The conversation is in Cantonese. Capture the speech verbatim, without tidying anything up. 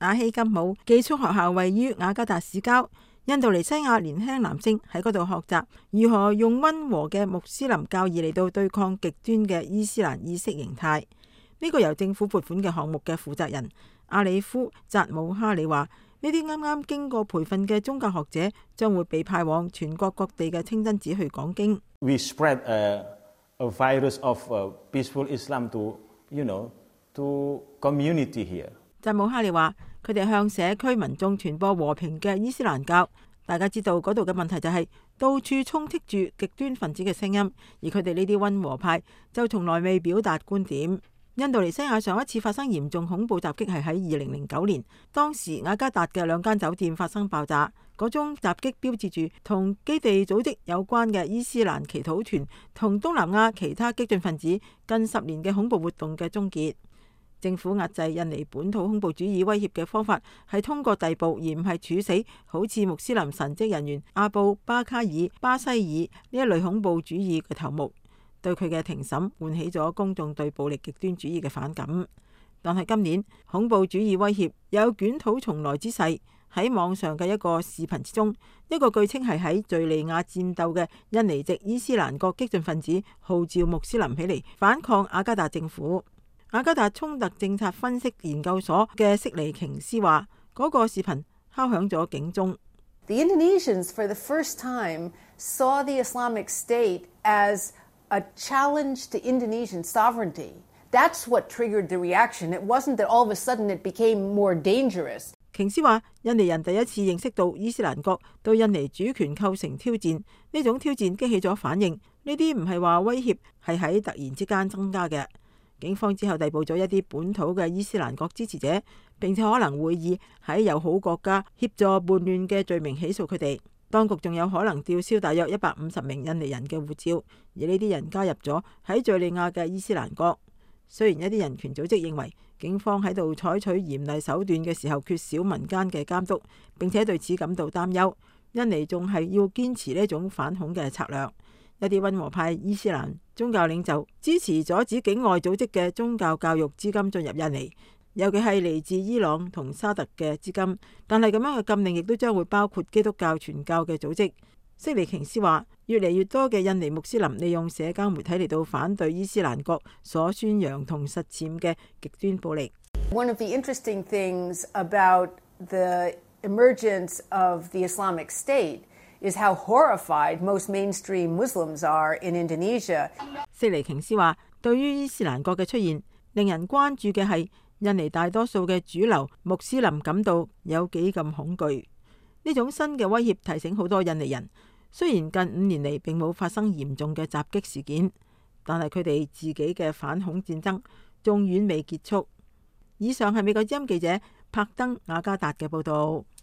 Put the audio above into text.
阿希金姆寄宿學校位於雅加達市郊，印度尼西亞年輕男性喺嗰度學習如何用溫和嘅穆斯林教義嚟到對抗極端嘅伊斯蘭意識形態。呢個由政府撥款嘅項目嘅負責人阿里夫扎姆哈里話：呢啲啱啱經過培訓嘅宗教學者將會被派往全國各地嘅清真寺去講經。 We spread a, a virus of peaceful Islam to, you know, to community here. 扎姆哈里話：佢哋向社區民眾傳播和平嘅伊斯蘭教。大家知道嗰度嘅問題就係到處充斥住極端分子嘅聲音，而佢哋呢啲溫和派就從來未表達觀點。印度尼西亞上一次發生嚴重恐怖襲擊係喺二零零九年，當時雅加達嘅兩間酒店發生爆炸，嗰種襲擊標誌住同基地組織有關嘅伊斯蘭祈禱團同東南亞其他激進分子近十年嘅恐怖活動嘅終結。政府壓制印尼本土恐怖主義威脅嘅方法係通過逮捕，而唔係處死好似穆斯林神職人員阿布巴卡爾巴西爾呢一類恐怖主義嘅頭目。對佢嘅庭審喚起咗公眾對暴力極端主義嘅反感。但係今年恐怖主義威脅有捲土重來之勢。喺網上嘅一個視頻之中，一個據稱係喺敘利亞戰鬥嘅印尼籍伊斯蘭國激進分子號召穆斯林起嚟反抗雅加達政府。雅加達衝突政策分析研究所嘅悉尼瓊斯話：嗰、那個視頻敲響咗警鐘。 The Indonesians for the first time saw the Islamic State as a challenge to Indonesian sovereignty. That's what triggered the reaction. It wasn't that all of a sudden it became more dangerous. 瓊斯話：印尼人第一次認識到伊斯蘭國對印尼主權構成挑戰，呢種挑戰激起咗反應。呢啲唔係話威脅，係喺突然之間增加嘅。警方之後逮捕咗一啲本土嘅伊斯蘭國支持者，並且可能會以喺友好國家協助叛亂嘅罪名起訴佢哋。當局仲有可能吊銷大約一百五十名印尼人嘅護照，而呢啲人加入咗喺敘利亞嘅伊斯蘭國。雖然一啲人權組織認為警方喺度採取嚴厲手段嘅時候缺少民間嘅監督，並且對此感到擔憂，印尼仲係要堅持呢種反恐嘅策略。一啲溫和派伊斯蘭宗教領袖支持阻止境外組織嘅宗教教育資金進入印尼，尤其係嚟自伊朗同沙特嘅資金，但係咁樣嘅禁令亦都將會包括基督教傳教嘅組織。悉尼瓊斯話：越嚟越多嘅印尼穆斯林利用社交媒體嚟到反對伊斯蘭國所宣揚同實踐嘅極端暴力。 One of the interesting things about the emergence of the Islamic State is how horrified most mainstream Muslims are in Indonesia. 悉尼瓊斯話：對於伊斯蘭國嘅出現，令人關注嘅係印尼大多數嘅主流穆斯林感到有幾咁恐懼。呢種新嘅威脅提醒好多印尼人，雖然近五年嚟並冇發生嚴重嘅襲擊事件，但係佢哋自己嘅反恐戰爭仲遠未結束。以上係美國之音記者柏登雅加達嘅報導。